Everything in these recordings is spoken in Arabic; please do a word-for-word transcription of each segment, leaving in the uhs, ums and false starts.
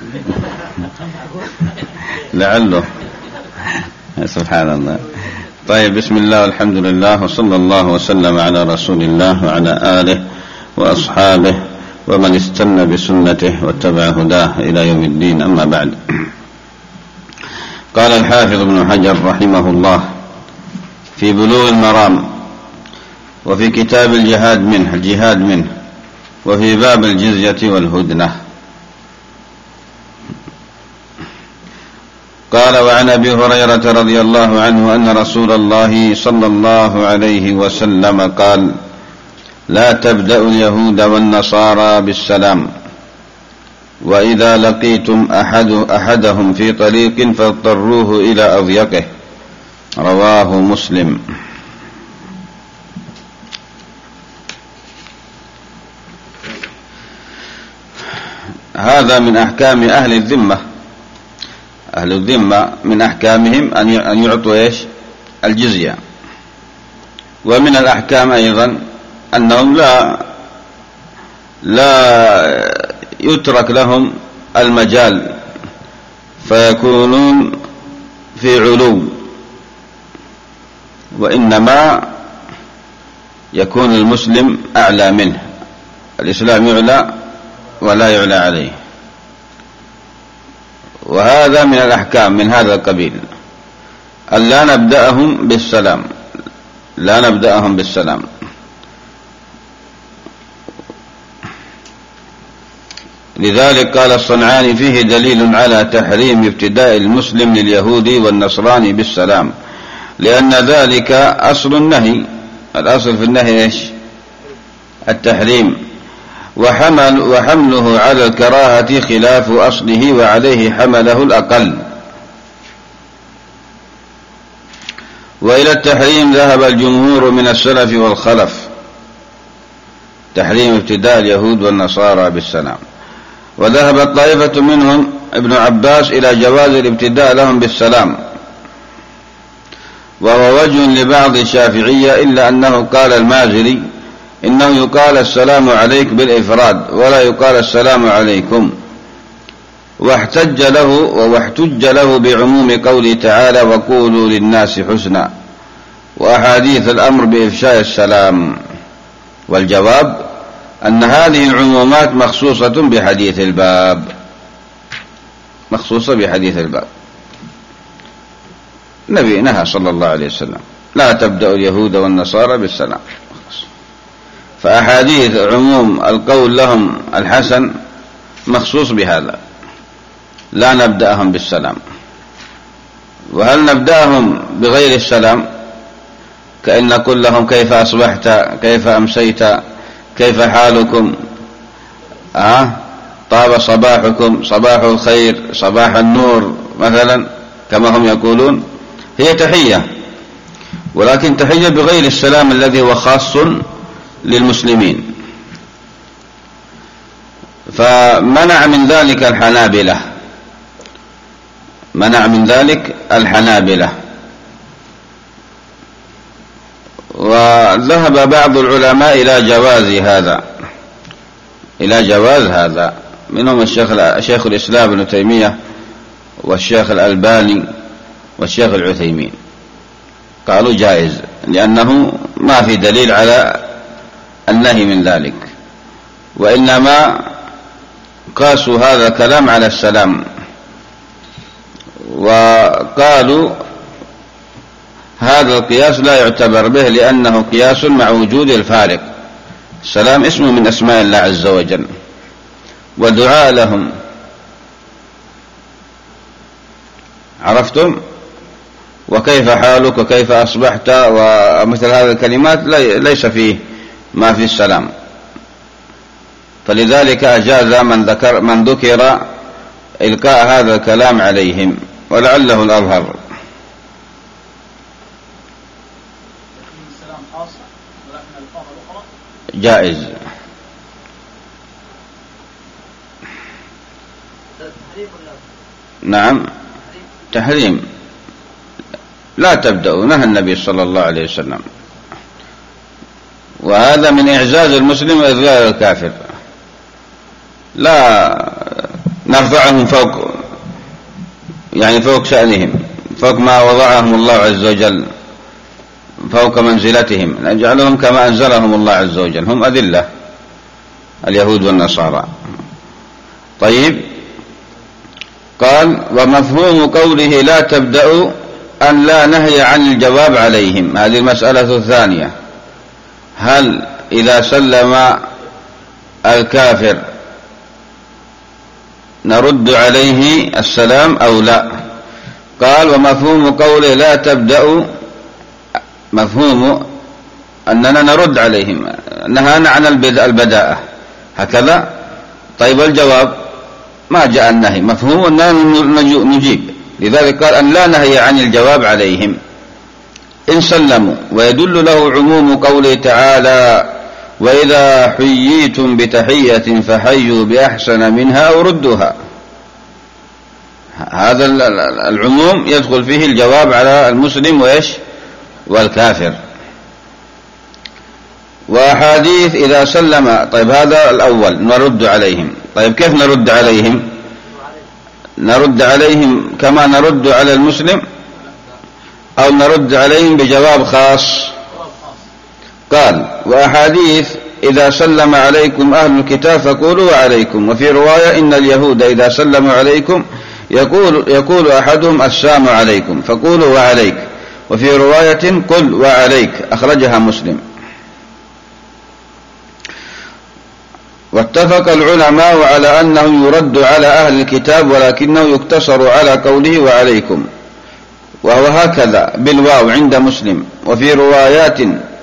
لعله. سبحان الله. طيب، بسم الله والحمد لله وصلى الله وسلم على رسول الله وعلى آله وأصحابه ومن استنى بسنته واتبع هداه إلى يوم الدين. أما بعد، قال الحافظ ابن حجر رحمه الله في بلوغ المرام وفي كتاب الجهاد منه الجهاد منه وفي باب الجزية والهدنة، قال: وعن أبي هريرة رضي الله عنه أن رسول الله صلى الله عليه وسلم قال: لا تبدأوا اليهود والنصارى بالسلام، وإذا لقيتم أحد أحدهم في طريق فاضطروه إلى أضيقه. رواه مسلم. هذا من أحكام أهل الذمة. أهل الذمة من أحكامهم أن يعطوا إيش؟ الجزية. ومن الأحكام أيضا أنهم لا لا يترك لهم المجال فيكونون في علو، وإنما يكون المسلم أعلى منه. الإسلام يعلى ولا يعلى عليه، وهذا من الأحكام من هذا القبيل، أن لا نبدأهم بالسلام لا نبدأهم بالسلام. لذلك قال الصنعاني: فيه دليل على تحريم ابتداء المسلم لليهودي والنصراني بالسلام، لأن ذلك أصل النهي. الأصل في النهي إيش؟ التحريم، وحمل وحمله على الكراهة خلاف أصله، وعليه حمله الأقل. وإلى التحريم ذهب الجمهور من السلف والخلف، تحريم ابتداء اليهود والنصارى بالسلام. وذهبت طائفة منهم ابن عباس إلى جواز الابتداء لهم بالسلام، وهو وجه لبعض الشافعية، إلا أنه قال المازري: إنه يقال السلام عليك بالإفراد، ولا يقال السلام عليكم. واحتج له واحتج له بعموم قوله تعالى: وقولوا للناس حسنا، وأحاديث الأمر بإفشاء السلام. والجواب أن هذه العمومات مخصوصة بحديث الباب مخصوصة بحديث الباب النبي نهى صلى الله عليه وسلم: لا تبدأ اليهود والنصارى بالسلام. فأحاديث عموم القول لهم الحسن مخصوص بهذا، لا نبدأهم بالسلام. وهل نبدأهم بغير السلام، كأن نقول لهم: كيف أصبحت، كيف أمسيت، كيف حالكم، أه؟ طاب صباحكم، صباح الخير، صباح النور مثلا، كما هم يقولون. هي تحية، ولكن تحية بغير السلام الذي هو خاص للمسلمين. فمنع من ذلك الحنابلة منع من ذلك الحنابلة وذهب بعض العلماء إلى جواز هذا إلى جواز هذا منهم الشيخ شيخ الإسلام ابن تيمية والشيخ الألباني والشيخ العثيمين، قالوا جائز، لأنه ما في دليل على النهي من ذلك، وإنما قاسوا هذا الكلام على السلام، وقالوا هذا القياس لا يعتبر به لأنه قياس مع وجود الفارق. السلام اسم من أسماء الله عز وجل، ودعاء لهم. عرفتم؟ وكيف حالك وكيف أصبحت ومثل هذه الكلمات ليس فيه ما في السلام، فلذلك أجاز من ذكر من ذكر إلقاء هذا الكلام عليهم، ولعله الأظهر. جائز. نعم، تحريم. لا تبدأوا، نهى النبي صلى الله عليه وسلم، وهذا من إعزاز المسلم وإذلال الكافر. لا نرفعهم فوق، يعني فوق شأنهم، فوق ما وضعهم الله عز وجل، فوق منزلتهم، نجعلهم كما أنزلهم الله عز وجل، هم أذلة اليهود والنصارى. طيب، قال ومفهوم قوله لا تبدأوا أن لا نهي عن الجواب عليهم. هذه المسألة الثانية، هل إذا سلم الكافر نرد عليه السلام أو لا؟ قال ومفهوم قوله لا تبدأوا، مفهوم أننا نرد عليهم، نهانا عن البداءة هكذا. طيب الجواب ما جاء النهي، مفهوم أننا نجيب، لذلك قال أن لا نهي عن الجواب عليهم إن سلموا، ويدل له عموم قوله تعالى وإذا حييتم بتحية فحيوا بأحسن منها أو ردوها. هذا العموم يدخل فيه الجواب على المسلم وإيش والكافر. وأحاديث إذا سلم، طيب هذا الأول نرد عليهم. طيب كيف نرد عليهم؟ نرد عليهم كما نرد على المسلم أو نرد عليهم بجواب خاص؟ قال وأحاديث إذا سلم عليكم أهل الكتاب فقولوا وعليكم، وفي رواية إن اليهود إذا سلموا عليكم يقول, يقول أحدهم السلام عليكم فقولوا وعليك، وفي رواية قل وعليك، أخرجها مسلم. واتفق العلماء على أنه يرد على أهل الكتاب، ولكنه يقتصر على قوله وعليكم، وهو هكذا بالواو عند مسلم، وفي روايات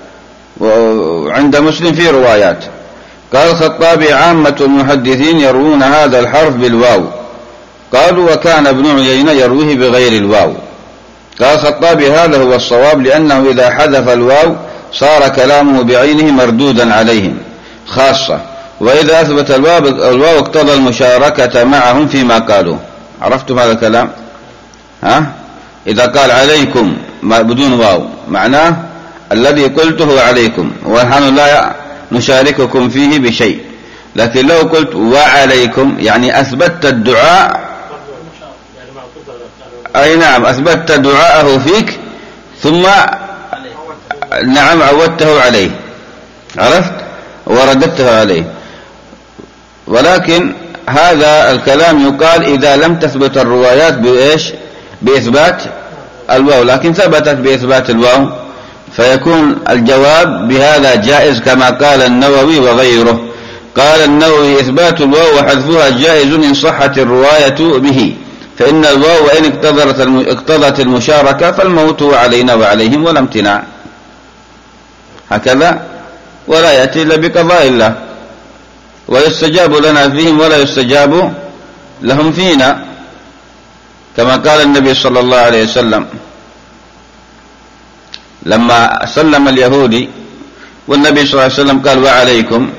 وعند مسلم في روايات. قال الخطابي عامة المحدثين يروون هذا الحرف بالواو، قالوا وكان ابن عيينة يرويه بغير الواو. قال الخطابي هذا هو الصواب، لأنه إذا حذف الواو صار كلامه بعينه مردودا عليهم خاصة، وإذا أثبت الواو, الواو اقتضى المشاركة معهم فيما قالوا. عرفتم هذا الكلام؟ ها؟ إذا قال عليكم بدون واو معناه الذي قلته عليكم، ونحن لا نشارككم فيه بشيء. لكن لو قلت وعليكم يعني أثبتت الدعاء، أي نعم أثبتت دعاءه فيك ثم نعم عودته عليه، عرفت، ورددته عليه. ولكن هذا الكلام يقال إذا لم تثبت الروايات بإيش؟ بإثبات الواو، لكن ثبتت بإثبات الواو، فيكون الجواب بهذا جائز كما قال النووي وغيره. قال النووي إثبات الواو وحذفها جائز إن صحت الرواية به، فإن الواو وإن اقتضت المشاركة فالموت علينا وعليهم ولا امتناع، هكذا، ولا يأتي إلا بقضاء الله، ويستجاب لنا فيهم ولا يستجاب لهم فينا، كما قال النبي صلى الله عليه وسلم لما سلم اليهودي والنبي صلى الله عليه وسلم قال وعليكم،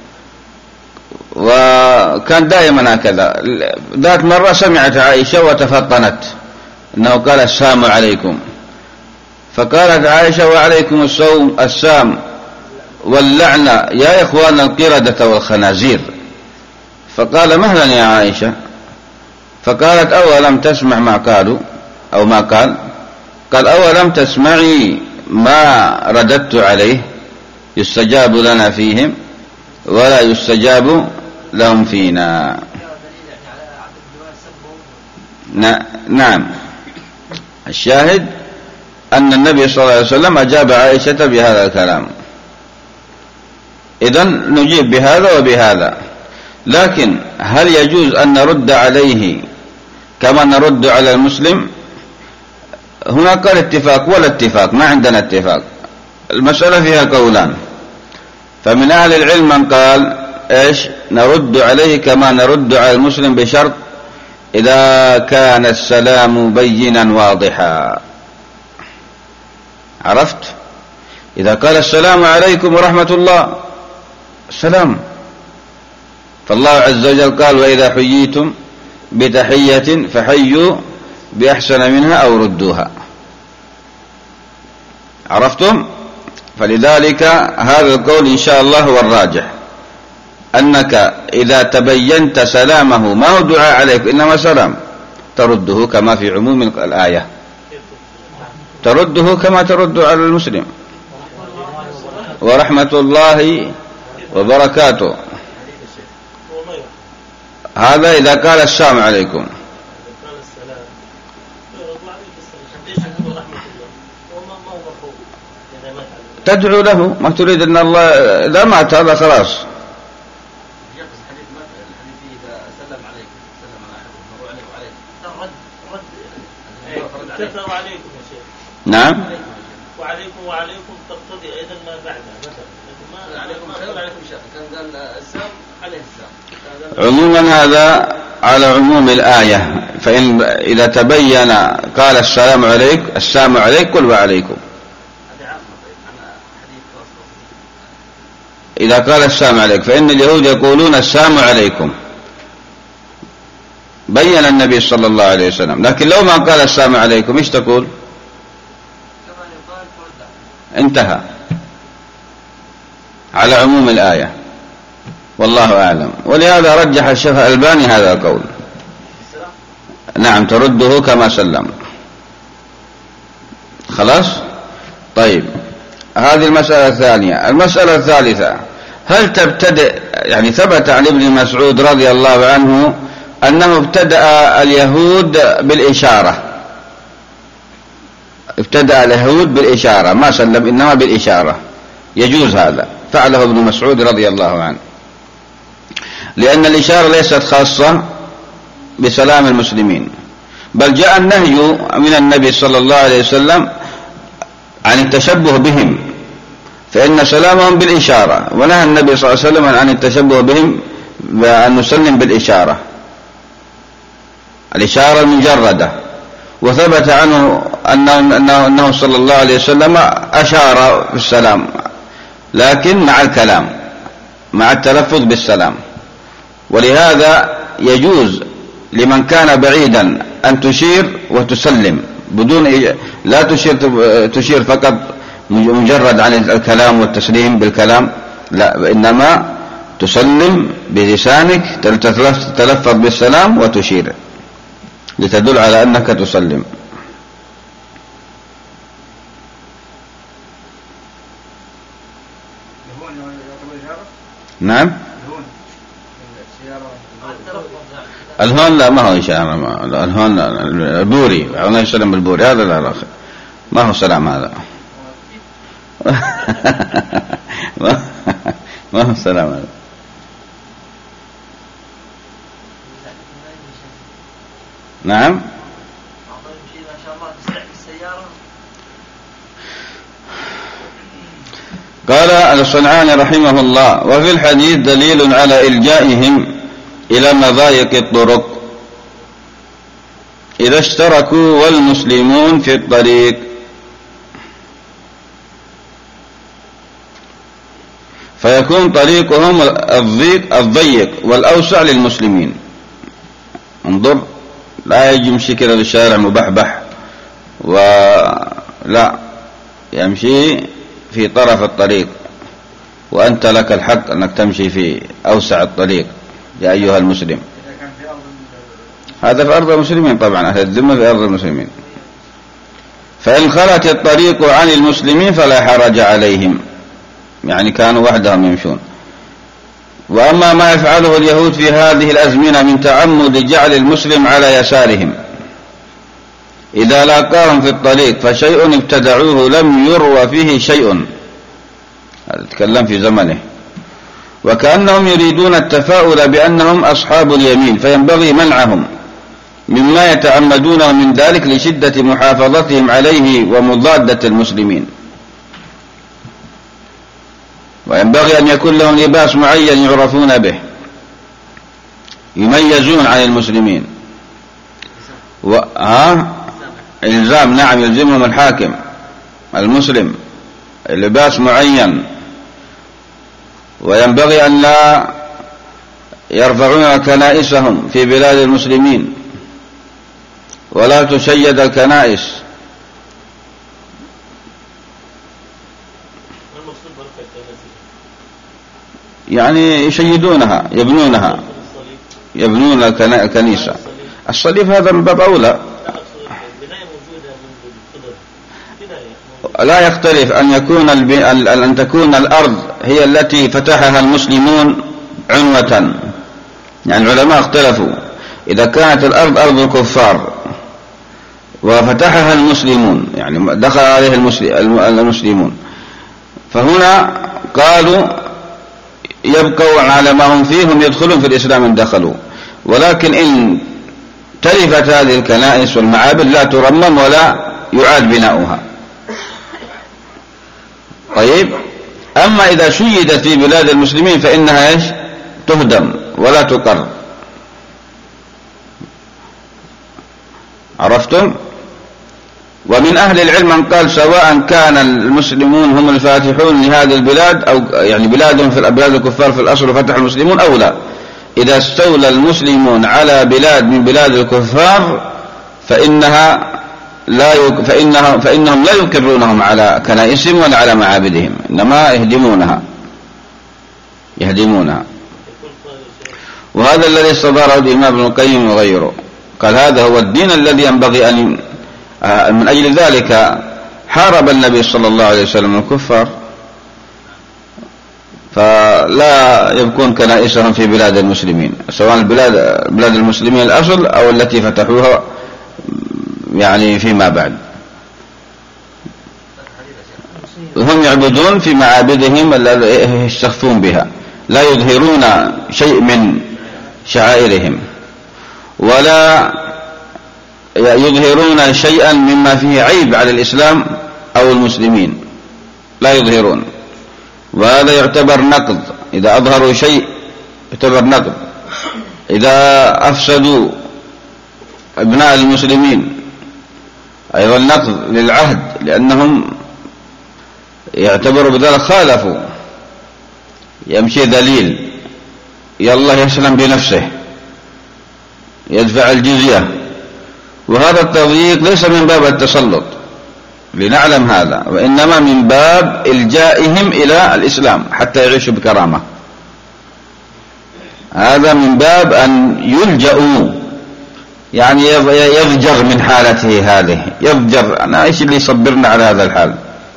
وكان دائما هكذا. ذات مرة سمعت عائشة وتفطنت أنه قال السلام عليكم، فقالت عائشة وعليكم السوم السام واللعنة يا إخوان القردة والخنازير. فقال مهلا يا عائشة، فقالت أولم تسمع ما قالوا أو ما قال؟ قال أولم تسمعي ما رددت عليه؟ يستجاب لنا فيهم ولا يستجاب لهم فينا. نعم، الشاهد أن النبي صلى الله عليه وسلم أجاب عائشة بهذا الكلام، إذن نجيب بهذا وبهذا. لكن هل يجوز أن نرد عليه كما نرد على المسلم؟ هناك الاتفاق ولا اتفاق، ما عندنا اتفاق، المسألة فيها قولان. فمن أهل العلم من قال إيش؟ نرد عليه كما نرد على المسلم بشرط إذا كان السلام بينا واضحا. عرفت؟ إذا قال السلام عليكم ورحمة الله السلام، فالله عز وجل قال وإذا حييتم بتحية فحيوا بأحسن منها أو ردوها. عرفتم؟ فلذلك هذا القول إن شاء الله هو الراجح، أنك إذا تبينت سلامه ما هو دعاء عليك إنما سلام، ترده كما في عموم الآية، ترده كما ترد على المسلم. ورحمة الله وبركاته، هذا إذا قال السلام عليكم. تدعو له، ما تريد أن الله إذا مات هذا خلاص. نعم. وعليكم وعليكم تقتضي أيضا ما بعدها، مثلا عليكم خير وعليكم شر، كان قال السلام عليه السلام. عموما هذا على عموم الآية، فإن إذا تبين قال السلام عليك السلام عليك قل وعليكم. إذا قال السلام عليك، فإن اليهود يقولون السلام عليكم، بين النبي صلى الله عليه وسلم. لكن لو ما قال السلام عليكم إيش تقول؟ انتهى على عموم الآية، والله أعلم. ولهذا رجح الشيخ الألباني هذا القول. نعم، ترده كما سلم. خلاص. طيب، هذه المسألة الثانية. المسألة الثالثة، هل تبتدئ، يعني ثبت عن ابن مسعود رضي الله عنه أنه ابتدأ اليهود بالإشارة، ابتدأ اليهود بالإشارة، ما سلم إنما بالإشارة، يجوز هذا، فعله ابن مسعود رضي الله عنه، لأن الإشارة ليست خاصة بسلام المسلمين، بل جاء النهي من النبي صلى الله عليه وسلم عن التشبه بهم، فإن سلامهم بالإشارة، ونهى النبي صلى الله عليه وسلم عن التشبه بهم بأن نسلم بالإشارة، الإشارة المجردة. وثبت عنه أنه, أنه, أنه صلى الله عليه وسلم أشار بالسلام، لكن مع الكلام، مع التلفظ بالسلام. ولهذا يجوز لمن كان بعيدا أن تشير وتسلم بدون، لا تشير تشير فقط مجرد عن الكلام والتسليم بالكلام، لا، إنما تسلم بلسانك، تتلفظ بالسلام وتشير لتدل على أنك تسلم. نعم. الهون لا، ما هو إشارة، الهون البوري، عنا يسلم بالبوري، هذا لا، ما هو سلام هذا. ما هو سلام هذا. نعم. قال الصنعاني رحمه الله: وفي الحديث دليل على إلجائهم إلى مضايق الطرق إذا اشتركوا والمسلمون في الطريق، فيكون طريقهم الضيق الضيق والأوسع للمسلمين. انظر، لا يمشي كذا بالشارع مبحبح، ولا يمشي في طرف الطريق، وأنت لك الحق أنك تمشي في أوسع الطريق يا أيها المسلم. هذا في أرض المسلمين طبعا، أهل الذمة في أرض المسلمين. فإن خلت الطريق عن المسلمين فلا حرج عليهم، يعني كانوا وحدهم يمشون. وأما ما يفعله اليهود في هذه الأزمنة من تعمد جعل المسلم على يسارهم إذا لاقاهم في الطريق، فشيء ابتدعوه لم يروى فيه شيء، هذا تكلم في زمنه، وكأنهم يريدون التفاؤل بأنهم أصحاب اليمين، فينبغي منعهم مما يتعمدونه من ذلك لشدة محافظتهم عليه ومضادة المسلمين. وينبغي أن يكون لهم لباس معين يعرفون به يميزون عن المسلمين. ها إلزام، نعم، يلزمهم الحاكم المسلم لباس معين. وينبغي أن لا يرفعون كنائسهم في بلاد المسلمين، ولا تشيد الكنائس. يعني يشيدونها، يبنونها، يبنون الكنيسة. الصليب هذا من باب أولى. لا يختلف أن يكون الب... أن تكون الأرض هي التي فتحها المسلمون عنوة. يعني العلماء اختلفوا إذا كانت الأرض أرض الكفار وفتحها المسلمون، يعني دخل عليه المسلمون، فهنا قالوا يبقوا على ما هم فيه، هم يدخلون في الإسلام إن دخلوا. ولكن إن تلفت هذه الكنائس والمعابد لا ترمم ولا يعاد بناؤها. طيب، أما إذا شيدت في بلاد المسلمين فإنها إيش؟ تهدم ولا تقر. عرفتم؟ ومن أهل العلم من قال سواء كان المسلمون هم الفاتحون لهذه البلاد أو يعني بلادهم في بلاد الكفار في الأصل وفتح المسلمون أو لا، إذا استولى المسلمون على بلاد من بلاد الكفار فإنها لا يك... فإنها... فإنهم لا يكرونهم على كنائسهم ولا على معابدهم، إنما يهدمونها يهدمونها. وهذا الذي استظهره الإمام ابن القيم وغيره، قال هذا هو الدين الذي ينبغي أن من أجل ذلك حارب النبي صلى الله عليه وسلم الكفار، فلا يبقون كنائسهم في بلاد المسلمين، سواء البلاد بلاد المسلمين الأصل أو التي فتحوها يعني فيما بعد. هم يعبدون في معابدهم التي يستخفون بها، لا يظهرون شيء من شعائرهم ولا يظهرون شيئا مما فيه عيب على الإسلام أو المسلمين، لا يظهرون. وهذا يعتبر نقض، إذا أظهروا شيء يعتبر نقض. إذا أفسدوا أبناء المسلمين أيضا نقض للعهد، لأنهم يعتبروا بذلك خالفوا. يمشي ذليل، يلا يسلم بنفسه، يدفع الجزية. وهذا التضييق ليس من باب التسلط، لنعلم هذا، وإنما من باب إلجائهم إلى الإسلام حتى يعيشوا بكرامة. هذا من باب أن يلجأوا، يعني يضجر من حالته هذه، يضجر أنا إيش اللي يصبرنا على هذا الحال،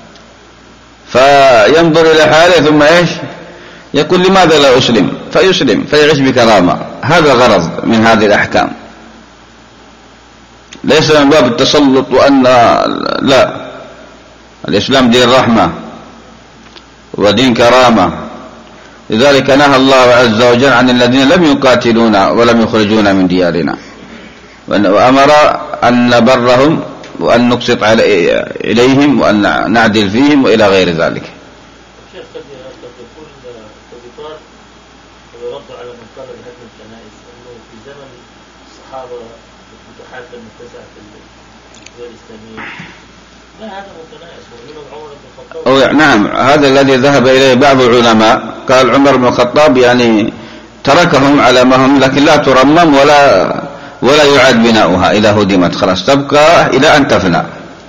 فينظر إلى حاله ثم إيش يقول لماذا لا أسلم، فيسلم فيعيش بكرامة. هذا غرض من هذه الأحكام، ليس من باب التسلط. وأن لا، الإسلام دين رحمة ودين كرامة. لذلك نهى الله عز وجل عن الذين لم يقاتلونا ولم يخرجونا من ديارنا، وأمر أن نبرهم وأن نقسط إليهم وأن نعدل فيهم وإلى غير ذلك. شيخ قد يقول الضباط ويرد على من قال بهدم الكنائس أنه في زمن الصحابة الفتوحات المتسعة في الدول الإسلامية لا هدموا الكنائس، ومنهم عمر بن الخطاب. نعم، هذا الذي ذهب إليه بعض العلماء، قال عمر بن الخطاب يعني تركهم على ما هم، لكن لا ترمم ولا ولا يعاد بناؤها إذا هدمت، خلاص تبقى إلى أن تفنى.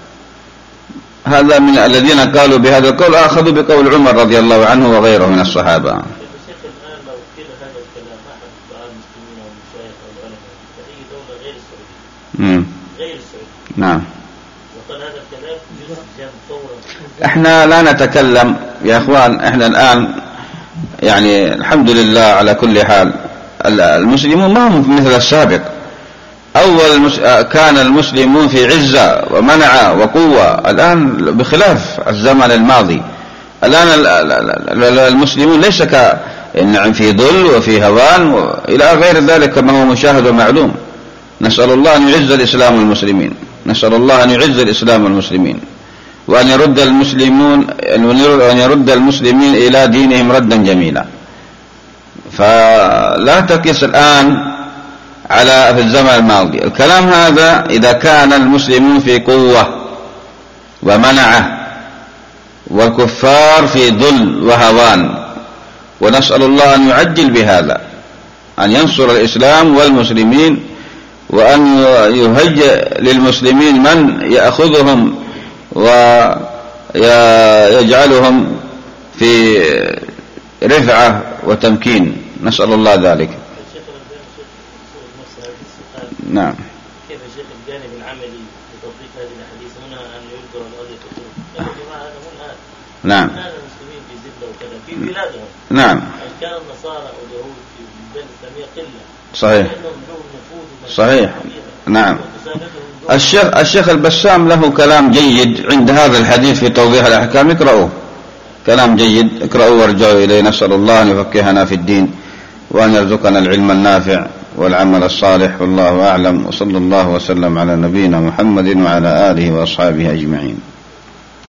هذا من الذين قالوا بهذا القول، أخذوا بقول عمر رضي الله عنه وغيره من الصحابة. الشيخ الآن لو قيل هذا الكلام أحد دعاة المسلمين أو المشايخ أو العلماء في أي دولة غير السعودية غير السعودية نعم، وقال هذا الكلام يسجن فورا. احنا لا نتكلم يا اخوان، احنا الآن يعني الحمد لله على كل حال المسلمون ما هم مثل السابق. أول كان المسلمون في عزة ومنع وقوة، الآن بخلاف الزمن الماضي. الآن المسلمون ليس كأن في ظل وفي هوان وإلى غير ذلك كما هو مشاهد ومعلوم. نسأل الله أن يعز الإسلام والمسلمين، نسأل الله أن يعز الإسلام والمسلمين، وأن يرد المسلمون أن يرد المسلمين إلى دينهم ردا جميلا. فلا تقيس الآن على في الزمن الماضي. الكلام هذا إذا كان المسلمون في قوة ومنعه والكفار في ذل وهوان، ونسأل الله أن يعجل بهذا، أن ينصر الإسلام والمسلمين، وأن يهيئ للمسلمين من يأخذهم ويجعلهم في رفعة وتمكين، نسأل الله ذلك. الشيخ الألباني شيخ نفس هذا السؤال. نعم. كيف الشيخ الجانب العملي لتطبيق هذه الأحاديث هنا أن يذكر الأرض كثير؟ يا جماعة هذا منهج. نعم. كان المسلمين في زبدة وكذا في بلادهم. نعم. كان النصارى واليهود في البلاد الإسلامية قلة. صحيح. صحيح. نعم. الشيخ الشيخ البسام له كلام جيد عند هذا الحديث في توضيح الأحكام، اقرأوه، كلام جيد، اقرأوه وارجعوا إليه. نسأل الله أن يفقهنا في الدين وأن يرزقنا العلم النافع والعمل الصالح، والله أعلم، وصلى الله وسلم على نبينا محمد وعلى آله وأصحابه أجمعين.